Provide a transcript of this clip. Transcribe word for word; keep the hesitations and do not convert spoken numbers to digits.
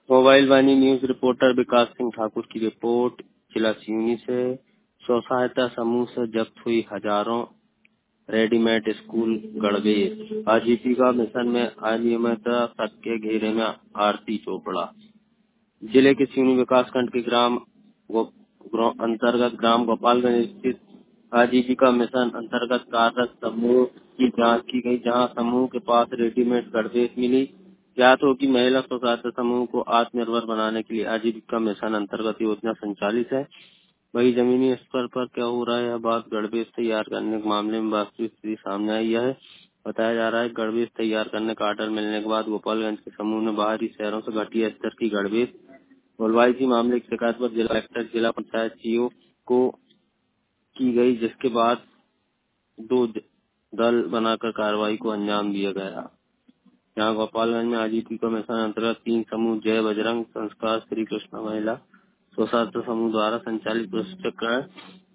Mobile Vani news reporter Vikas Singh Thakur की report. जिला सिवनी से स्व सहायता समूह से जब्त हुई हजारों रेडीमेड स्कूल गणवेश। आजीविका मिशन में अनियमितता के घेरे में आरती चोपड़ा। जिले के सिवनी विकासखंड के ग्राम गो- ग्रो- अंतर्गत ग्राम गोपालगंज स्थित आजीविका मिशन अंतर्गत कार्यरत समूह की जांच की गई, जहां समूह के पास रेडीमेड गणवेश मिली। ज्ञात हो कि महिला स्व सहायता समूह को आत्मनिर्भर बनाने के लिए आजीविका मिशन अंतर्गत योजना संचालित है। वही जमीनी स्तर पर क्या हो रहा है, यह बात गणवेश तैयार करने के मामले में वास्तविक स्थिति सामने आई है। बताया जा रहा है गणवेश तैयार करने का आर्डर मिलने के बाद गोपालगंज के समूह ने बाहरी शहरों से घटिया स्तर की गणवेश बुलवाई थी। मामले की शिकायत पर जिला कलेक्टर जिला पंचायत सीओ को की गई, जिसके बाद दो द- दल बनाकर कार्रवाई को अंजाम दिया गया। यहाँ गोपालगंज में आजीविका मिशन अंतर्गत तीन समूह जय बजरंग संस्कार श्री कृष्ण महिला स्व सहायता समूह द्वारा संचालित प्रशिक्षण